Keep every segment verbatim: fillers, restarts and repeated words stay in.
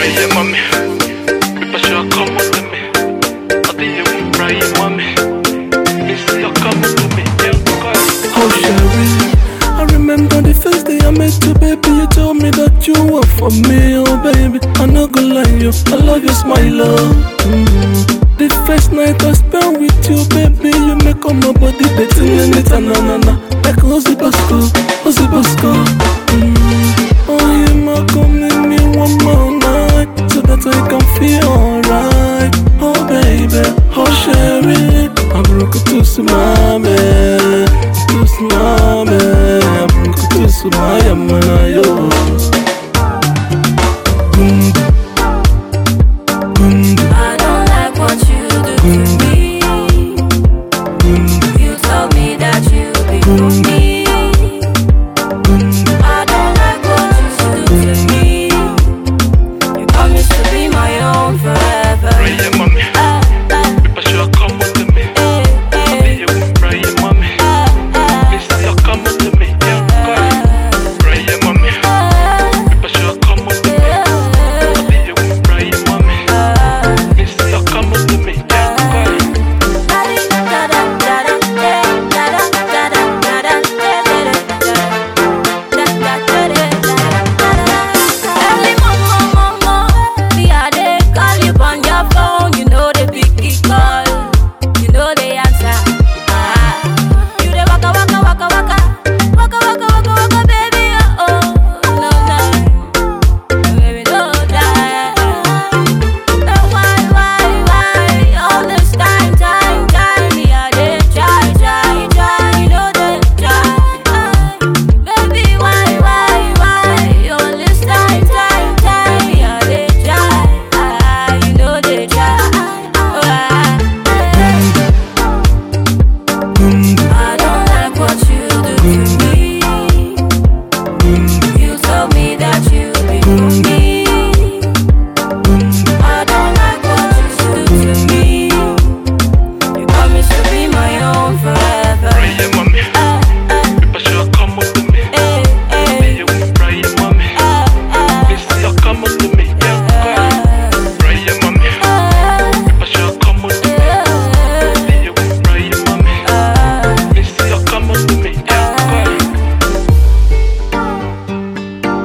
Crying mommy, people should come up to me. I think you will crying mommy. They say you're coming to me. Oh Sherry, I remember the first day I met you, baby. You told me that you were for me, oh baby. I'm not gonna lie, you, I love your smile, oh. Mm-hmm. The first night I spent with you, baby, you make all my body beating and it's a na na na. Like Ozzy Bosco, Ozzy Bosco. Mm-hmm. Oh, you might come in me one more night, so that I can feel alright. Oh baby, oh Sherry, I broke it to some mommy. Mame, abruku tusu maya mana yo. I don't like what you do to me. You told me that you'll be for me. I don't like what you do to me. You promised to be my own forever. Crying mommy, people should come up to me. I think you will crying mommy. They say you're coming to me. Crying mommy, people should come up to me. I think you will crying mommy. They say you're coming to me.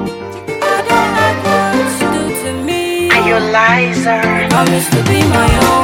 Promise to be my own.